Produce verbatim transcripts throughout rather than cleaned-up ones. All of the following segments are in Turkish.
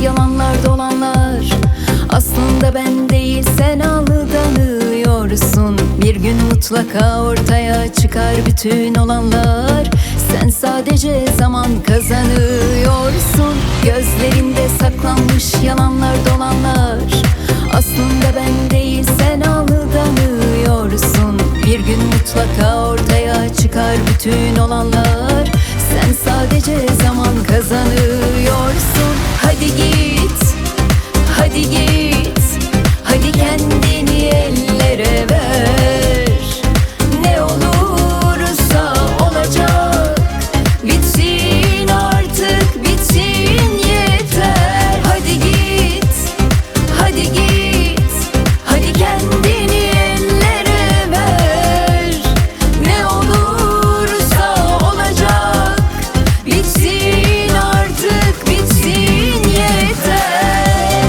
yalanlar dolanlar. Aslında ben değil sen aldanıyorsun. Bir gün mutlaka ortaya çıkar bütün olanlar. Sen sadece zaman kazanıyorsun. Gözlerinde saklanmış yalanlar dolanlar. Aslında ben değil sen aldanıyorsun. Bir gün mutlaka ortaya çıkar bütün olanlar. Sen sadece zaman kazanıyorsun. Hadi git, hadi git, hadi kendini ellere ver. Ne olursa olacak, bitsin artık, bitsin yeter. Hadi git, hadi git, hadi kendini ellere ver. Ne olursa olacak, bitsin artık, bitsin yeter.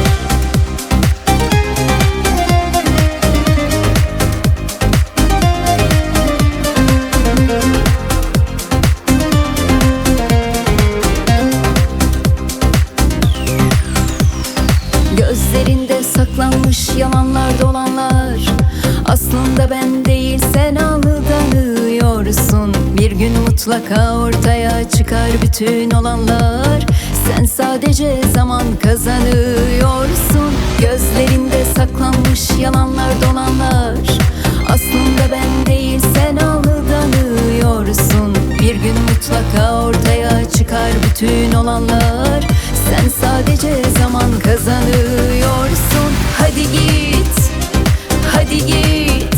Gözlerinde saklanmış yalanlar dolanlar. Aslında ben değil sen aldanıyorsun. Bir gün mutlaka ortaya çıkar bütün olanlar. Sen sadece zaman kazanıyorsun. Gözlerinde saklanmış yalanlar dolanlar. Aslında ben değil sen aldanıyorsun. Bir gün mutlaka ortaya çıkar bütün olanlar. Sen sadece zaman kazanıyorsun. Hadi git, hadi git,